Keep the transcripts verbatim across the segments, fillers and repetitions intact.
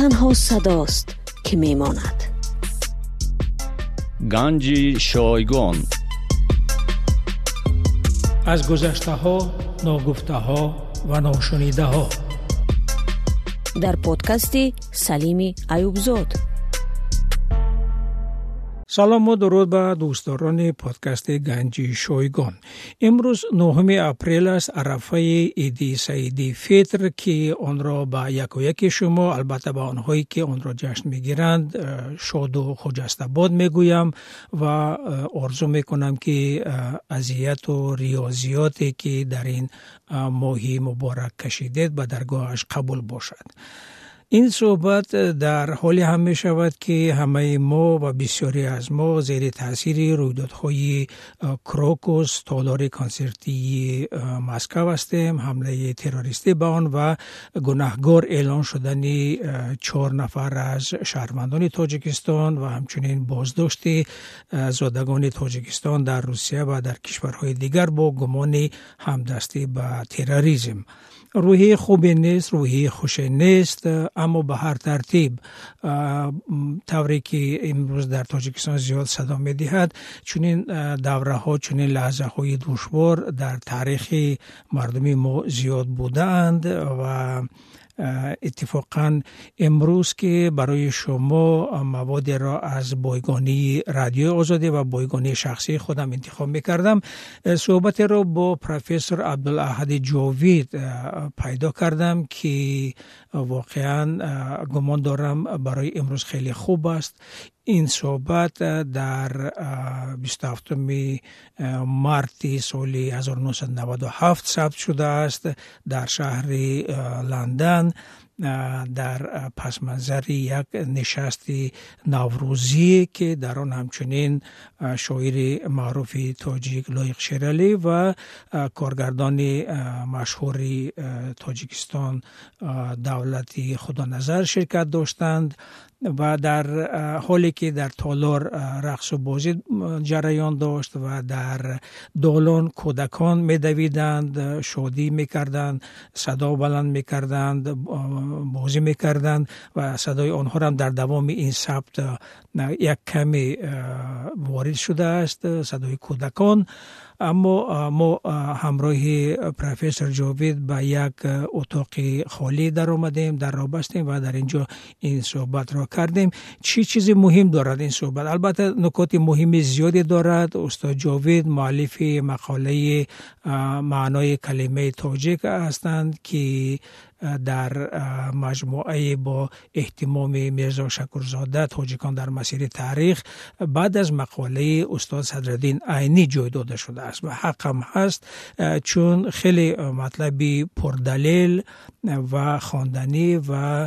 تنها صداست که میماند. گنج شایگان از گذشته ها، ناگفته ها و ناشنیده ها در پادکست سلیم ایوبزاد. سلام و درود به دوستداران پادکست گنج شایگان. امروز نهم اپریل است، عرفه عید سعید فطر که آن را به یک و یک شما، البته به آنهایی که آن را جشن میگیرند، شاد و خجسته باد میگویم و آرزو میکنم که اذیت و ریاضیاتی که در این ماهی مبارک کشیدید به درگاهش قبول باشد. این صحبت در حالی هم می شود که همه ما و بسیاری از ما زیر تاثیر رویدادهای کروکوس، تالار کنسرتی مسکو هستیم، حمله تروریستی به آن و گناهکار اعلان شدن چهار نفر از شهروندان تاجیکستان و همچنین بازداشت زادگان تاجیکستان در روسیه و در کشورهای دیگر با گمان همدستی به تروریسم. روحی خوبی نیست، روحی خوشی نیست، اما به هر ترتیب طوری که امروز در تاجیکستان زیاد صدا می دهد، چنین دوره ها، چنین لحظه های دشوار در تاریخ مردمی ما زیاد بودند و اتفاقا امروز که برای شما مواد را از بایگانی رادیو آزادی و بایگانی شخصی خودم انتخاب می‌کردم، صحبت را با پروفسور عبدالاحد جاوید پیدا کردم که واقعا گمان دارم برای امروز خیلی خوب است. این صحبت در بیست و هفتم مارت سال هزار و نهصد و نود و هفت ثبت شده است در شهر لندن در پس منظر یک نشست نوروزی که در آن همچنین شاعر معروف تاجیک لایق شیرالی و کارگردان مشهور تاجیکستان دولتی خدا نظر شرکت داشتند و در حالی که در تالار رقص و بازی جریان داشت و در دالان کودکان می‌دویدند، شادی می‌کردند، صدا بلند می‌کردند، بازی می‌کردند و صدای آنها هم در دوام این ثبت یک کمی وارد شده است، صدای کودکان. اما ما همراه پروفسور جاوید به یک اتاق خالی در آمدیم، در را بستیم و در اینجا این صحبت را کردیم. چی چیزی مهم دارد این صحبت؟ البته نکات مهم زیادی دارد. استاد جاوید مؤلف مقاله معنای کلمه تاجیک هستند که در مجموعه با اهتمام میرزا شکرزاده تاجیکان در مسیر تاریخ بعد از مقاله استاد صدرالدین عینی جای داده شده است و حق هم هست، چون خیلی مطلبی پردلیل و خواندنی و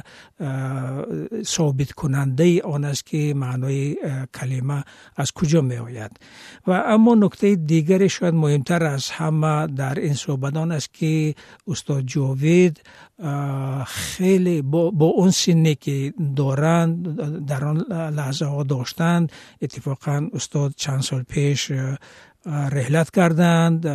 ثابت کننده آن است که معنای کلمه از کجا می آید. و اما نکته دیگری شاید مهمتر از همه در این صحبت آن است که استاد جاوید خیلی با, با اون سنی که دارند در آن لحظه ها داشتند، اتفاقا استاد چند سال پیش رحلت کردند،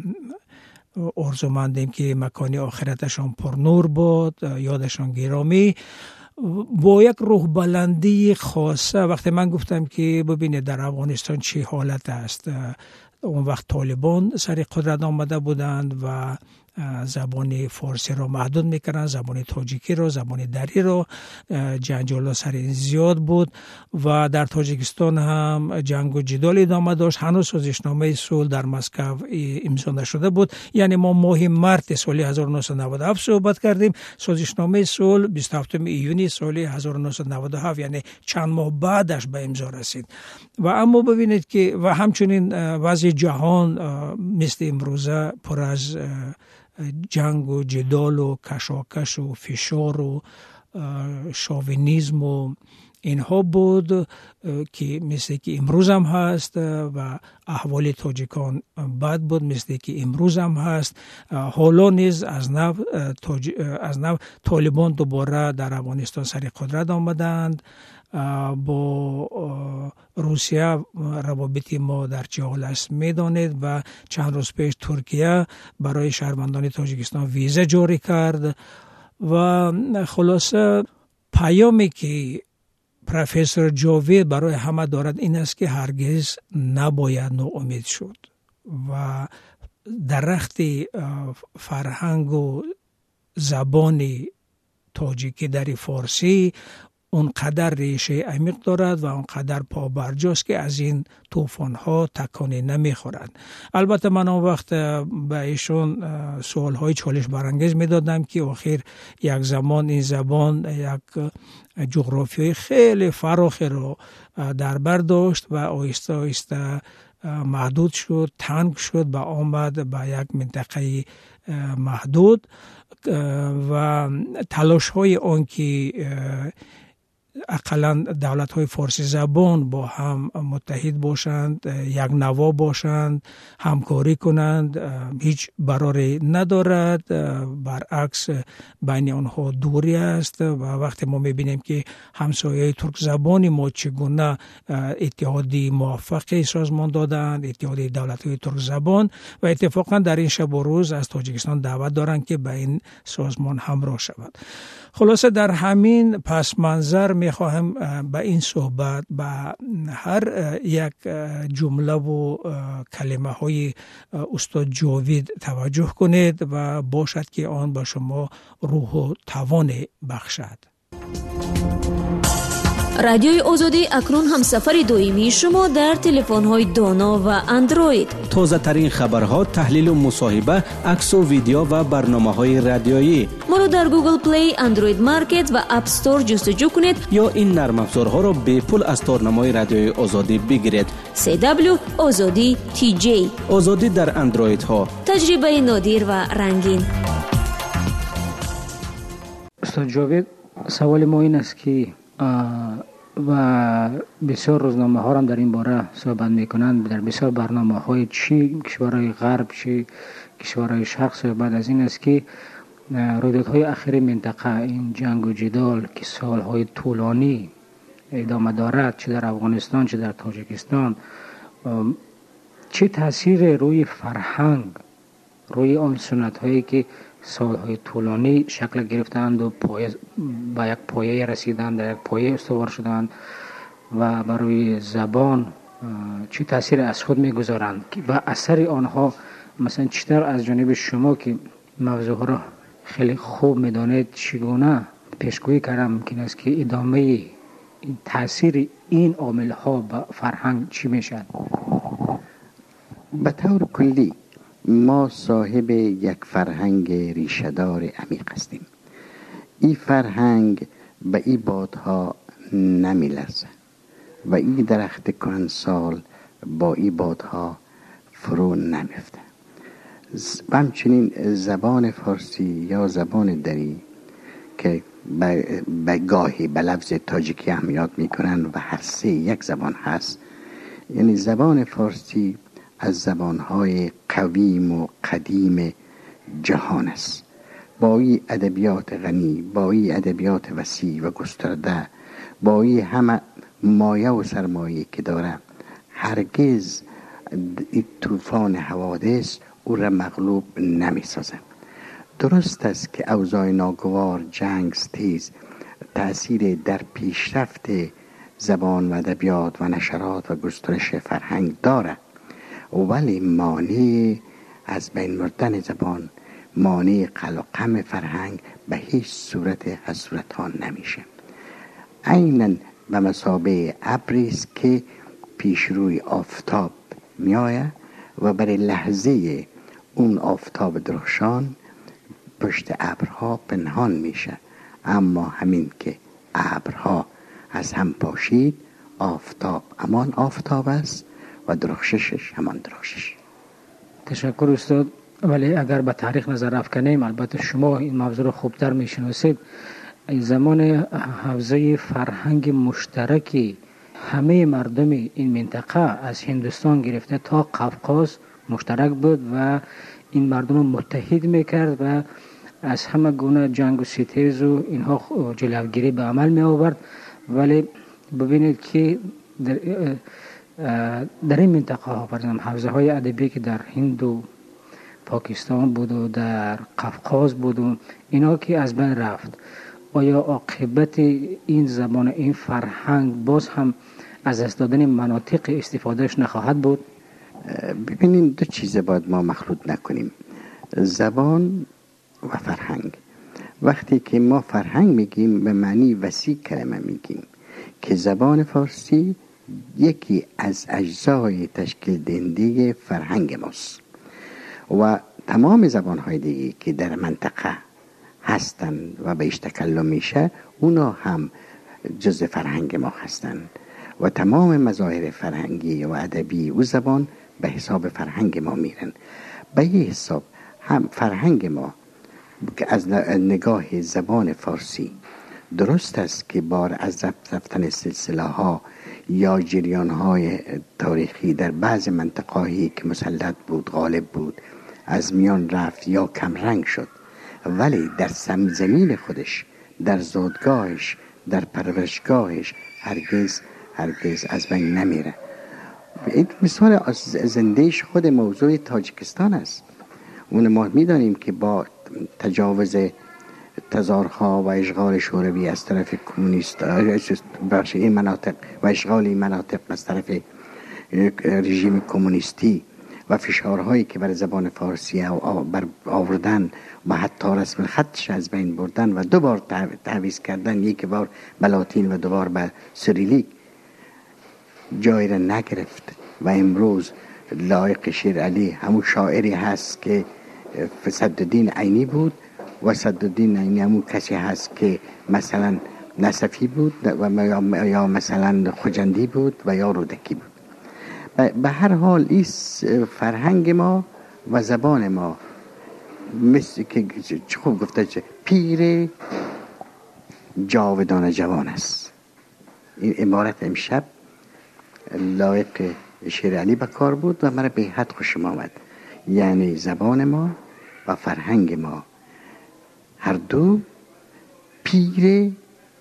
آرزومندیم که مکان آخرتشان پر نور باد، یادشان گرامی، با یک روح بلندی خاصه. وقتی من گفتم که ببینید در افغانستان چه حالت است، اون وقت طالبان سر قدرت آمده بودند و زبان فارسی را محدود میکردن، زبان تاجیکی را، زبان دری را، جنجال سر این زیاد بود و در تاجیکستان هم جنگ و جدال ادامه داشت. هنوز سازشنامه صلح در مسکو امضا نشده بود. یعنی ما ماه مارت سال هزار و نهصد و نود و هفت صحبت کردیم، سازشنامه صلح بیست و هفتم ایونی سال هزار و نهصد و نود و هفت، یعنی چند ماه بعدش به امضا رسید. و اما ببینید که و همچنین وضع جهان مثل امروزه پر از جنگ و جدال و کشاکش و فشار و شاوینیزم و اینها بود که مثل که امروز هم هست و احوال تاجیکان بد بود مثل که امروز هم هست. حالا نیز از نو تاج... از نو طالبان دوباره در افغانستان سر قدرت آمدند. با روسیه روابط ما در چه حال است میدانید و چند روز پیش ترکیه برای شهروندان تاجیکستان ویزا جاری کرد و خلاصه پیامی که پروفسور جاوید برای همه دارد این است که هرگز نباید ناامید شد و درخت فرهنگ و زبان تاجیکی در فارسی اونقدر ریشه عمیق دارد و اونقدر پابرجاست که از این طوفان ها تکانی نمیخورد. البته من اون وقت به ایشون سوال های چالش برانگیز میدادم که آخر یک زمان این زبان یک جغرافیای خیلی فراخی رو در بر داشت و آهسته آهسته محدود شد، تنگ شد و آمد به یک منطقه محدود و تلاش های آن که اقلا دولت های فارسی زبان با هم متحد باشند، یک نوا باشند، همکاری کنند هیچ براری ندارد، برعکس بین آنها دوری است و وقتی ما میبینیم که همسایه ترک زبانی ما چگونه اتحادی موفقی سازمان دادند، اتحادی دولت های ترک زبان، و اتفاقا در این شب و روز از تاجیکستان دعوت دارند که به این سازمان همراه شود. خلاصه در همین پس منظر می خواهم به این صحبت به هر یک جمله و کلمه های استاد جاوید توجه کنید و باشد که آن به شما روح و توان بخشد. رادیوی آزادی اکنون هم سفر دائمی شما در تلفن‌های دانا و اندروید. تازه ترین خبرها، تحلیل و مصاحبه، عکس و ویدیو و برنامه‌های رادیویی. ما رو در گوگل پلی، اندروید مارکت و اپ استور جستجو کنید یا این نرم افزارها رو به پول از تارنمای رادیوی آزادی بگیرید. سی دبلیو آزادی تی جی. آزادی در اندروید ها. تجربه نادر و رنگین. استاد جاوید، سوال ما این است که و بسیار روزنامه ها هم در این باره صحبت میکنند، در بسیار برنامه های چی کشورهای غرب چی کشورهای شرق صحبت از این است که رویدادهای اخیر منطقه، این جنگ و جدال که سالهای طولانی ادامه دارد، چه در افغانستان چه در تاجیکستان، چه تاثیر روی فرهنگ، روی آن سنت هایی که سالهای طولانی شکل گرفتند و پایه با یک پایه رسیدند، در یک پایه استوار شدند و برای زبان چه تاثیر از خود میگذارند و اثر آنها مثلا چطور از جانب شما که موضوع را خیلی خوب میدانید چگونه پیشگویی کردم ممکن است که ادامه این تاثیر این عامل ها به فرهنگ چی میشد؟ به طور کلی ما صاحب یک فرهنگ ریشه‌دار عمیق هستیم. این فرهنگ به این بادها نمیلرزه و این درخت کهنسال با این بادها فرو نمیفته. و همچنین زبان فارسی یا زبان دری که به گاهی به لفظ تاجیکی هم یاد میکنن و هر سه یک زبان هست، یعنی زبان فارسی از زبانهای قویم و قدیم جهان است، با این ادبیات غنی، با این ادبیات وسیع و گسترده، با این همه مایه و سرمایه که داره، هرگز این طوفان حوادث او را مغلوب نمی سازه. درست است که اوضاع ناگوار، جنگ تیز تأثیر در پیشرفت زبان و ادبیات و نشرات و گسترش فرهنگ داره، ولی مانع از بین بردن زبان، مانع قلقم فرهنگ به هیچ صورت از صورتها نمیشه. عیناً به مثابه ابری است که پیش روی آفتاب میآید و برای لحظه اون آفتاب درخشان پشت ابرها پنهان میشه، اما همین که ابرها از هم پاشید، آفتاب همان آفتاب است و درخششش همان درخشش. تشکر استاد. ولی اگر به تاریخ نظر افکنیم، البته شما این موضوع رو خوبتر میشناسید، زمان حوزه فرهنگ مشترکی همه مردم این منطقه از هندوستان گرفته تا قفقاز مشترک بود و این مردم رو متحد میکرد و از همه گونه جنگ و ستیز و اینها جلوگیری به عمل می آورد. ولی ببینید که در, در این منطقه ها فرضاً حوزه های ادبی که در هند و پاکستان بود و در قفقاز بود و اینا که از بین رفت، آیا عاقبت این زبان، این فرهنگ باز هم از دست دادن مناطق استفادهش نخواهد بود؟ ببینید دو چیز باید ما مخلوط نکنیم، زبان و فرهنگ. وقتی که ما فرهنگ میگیم به معنی وسیع کلمه میگیم که زبان فارسی یکی از اجزای تشکیل دهنده فرهنگ ماست و تمام زبانهای دیگه که در منطقه هستند و بهش تکلم میشه اونا هم جز فرهنگ ما هستند و تمام مظاهر فرهنگی و ادبی و زبان به حساب فرهنگ ما میرن. به این حساب هم فرهنگ ما که از نگاه زبان فارسی درست است که بار از رفتن سلسله ها یا جریان های تاریخی در بعض منطقه‌ای که مسلط بود، غالب بود، از میان رفت یا کم رنگ شد، ولی در سرزمین خودش، در زادگاهش، در پرورشگاهش هرگز هرگز از بین نمیره. این مثال زندهش خود موضوع تاجیکستان است. اون ما میدانیم که با تجاوز تزارها و اشغال شوروی از طرف کمونیست بخش این مناطق و اشغال این مناطق از طرف رژیم کمونیستی و فشارهایی که بر زبان فارسی بر آوردن و حتی رسم خطش از بین بردن و دو بار تعویض کردن، یک بار به لاتین و دو بار به سریلیک، جای را نگرفت و امروز لایق شیر علی همون شاعری هست که صدالدین عینی بود و صدالدین عینی همون کسی هست که مثلا نصفی بود و یا مثلا خجندی بود و یا رودکی بود. به هر حال این فرهنگ ما و زبان ما مثل که خوب گفته چه پیر جاودان جوان است. این عبارت امشب لایق شیر علی بکار بود و مرا به حد خوشم آمد. یعنی زبان ما و فرهنگ ما هر دو پیر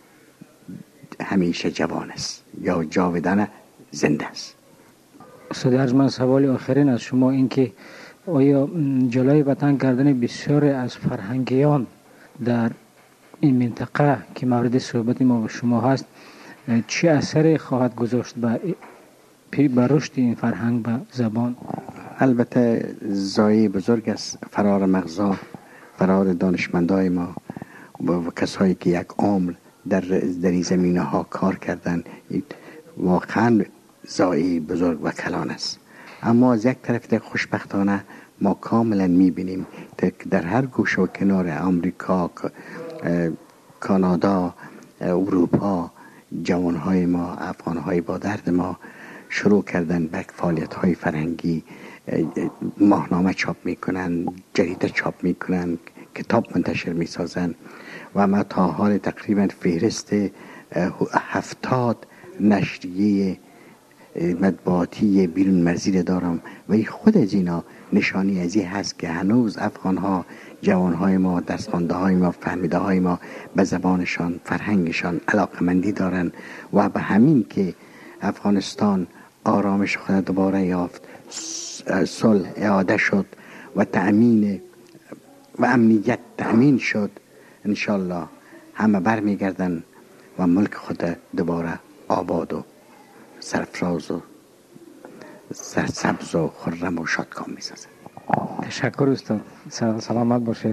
همیشه جوان است یا جاودان زنده است. استاد ارجمند، سوال آخرین از شما این که آیا جلوی وطن کردن بسیار از فرهنگیان در این منطقه که مورد صحبت ما و شما هست چه اثری خواهد گذاشت به به رشد این فرهنگ و زبان؟ البته زایی بزرگ است، فرار مغزا، فرار دانشمندای ما و کسایی که یک عمر در در این زمینه ها کار کردن، واقعا زایی بزرگ و کلان است. اما از یک طرف در خوشبختانه ما کاملا میبینیم در هر گوشه و کنار آمریکا، کانادا، اروپا، جوانهای ما، افغانهای با درد ما شروع کردن به فعالیت‌های فرهنگی، ماهنامه چاپ میکنن، جریده چاپ میکنن، کتاب منتشر میسازن و ما تا حال تقریبا فهرست هفتاد نشریه مطبوعاتی بیرون مرزی دارم و این خود از اینا نشانی از این هست که هنوز افغانها، جوانهای ما، دستخوانده های ما، فهمیده های ما به زبانشان، فرهنگشان علاقمندی دارن و به همین که افغانستان آرامش خود دوباره یافت، صلح اعاده شد و تأمین و امنیت تأمین شد، انشالله همه بر می گردن و ملک خود دوباره آباد و سرفراز و سرسبز و خرم و شادکام می سازن. تشکر استاد، سلامت باشید.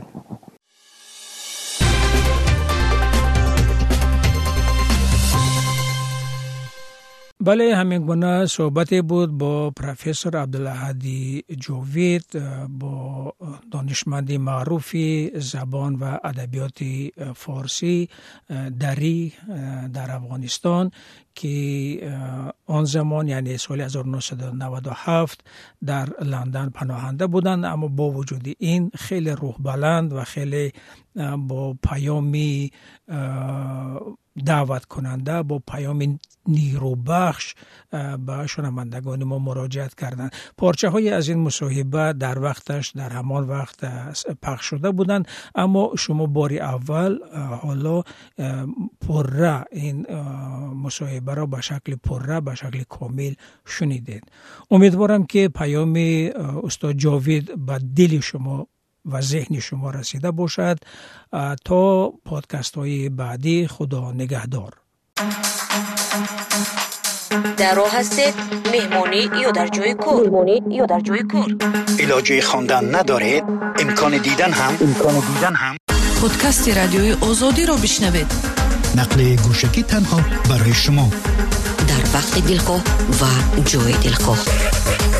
بله، همین گونه صحبتی بود با پروفسور عبدالهادی جاوید، با دانشمندی معروفی زبان و ادبیات فارسی دری در افغانستان که آن زمان یعنی سال هزار و نهصد و نود و هفت در لندن پناهنده بودند، اما با وجود این خیلی روح بلند و خیلی با پیامی دعوت کننده، با پیام نیروبخش به شنوندگان ما مراجعت کردند. پارچه های از این مصاحبه در وقتش در همان وقت پخش شده بودند، اما شما باری اول حالا پره این مصاحبه را به شکل پره به شکل کامل شنیدید. امیدوارم که پیام استاد جاوید به دل شما و ذهن شما رسیده باشد. تا پادکست های بعدی، خدا نگهدار. در راه هستید، مهمانی یا در جای کار؟ مهمانی یا در جای کار؟ علاجه خواندن ندارید؟ امکان دیدن هم امکان دیدن هم پادکست رادیوی آزادی را بشنوید. نقل گوشکی تنها برای شما، در وقت دلخواه و جای دلخواه.